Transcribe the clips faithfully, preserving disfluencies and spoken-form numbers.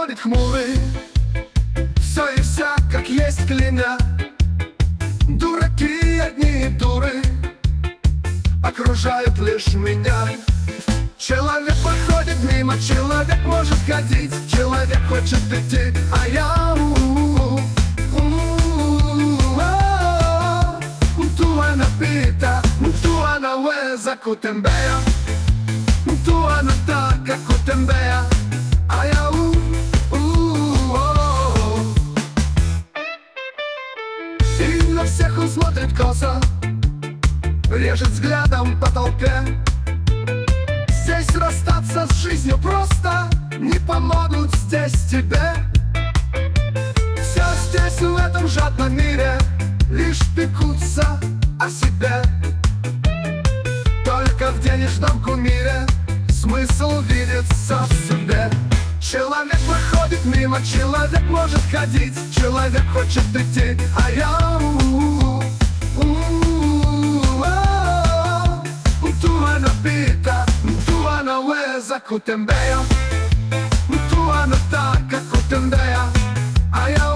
проходит хмурый, все и вся, как есть клеймя. Дураки одни дуры окружают лишь меня. Человек проходит мимо, человек может ходить, человек хочет идти, а я у-у-у, у-у-у, mtu anapita, mtu anaweza kutembea, mtu anataka kutembea, а я у-у-у. И на всех он смотрит косо, режет взглядом по толпе. Здесь расстаться с жизнью просто не помогут здесь тебе. Все здесь в этом жадном мире лишь пекутся о себе. Только в денежном кумире смысл видится в себе. Человек проходит мимо, человек может ходить, человек хочет идти, а я у-у-у, у-у-у, mtu anapita, mtu anaweza kutembea, mtu anataka kutembea, а я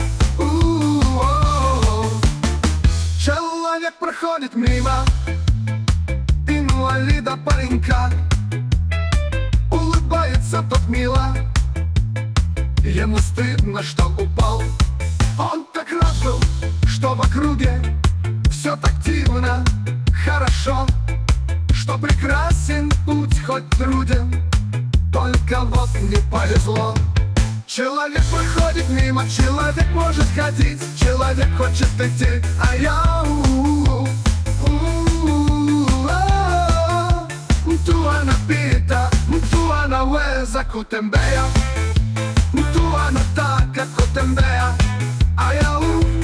у-у-у. Человек проходит мимо инвалида паренька, улыбается тот мило, ему стыдно, что упал. Он так рад был, что в округе все так дивно, хорошо, что прекрасен путь, хоть труден, только вот не повезло. Человек проходит мимо, человек может ходить, человек хочет идти, а я у-у-у, у-у-у, mtu anapita, mtu anaweza kutembea, mtu anataka kutembea, а я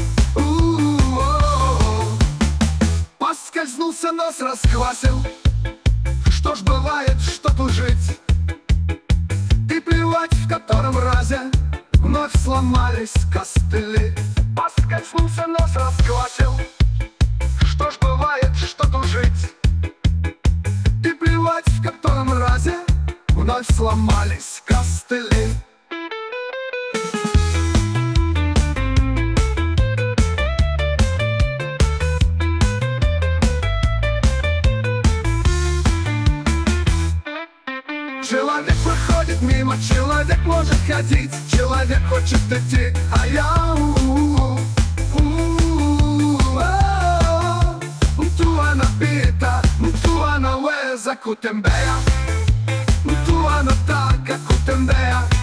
у-у-у. Поскользнулся, нос расквасил, что ж бывает, что тут жить, и плевать, в котором разе вновь сломались костыли. Поскользнулся, нос расквасил, что ж бывает, что тут жить, и плевать, в котором разе вновь сломались костыли. Человек проходит мимо, человек может ходить, человек хочет идти, а я у-у-у, у-у-у, mtu anapita, mtu anaweza kutembea, mtu anataka kutembea.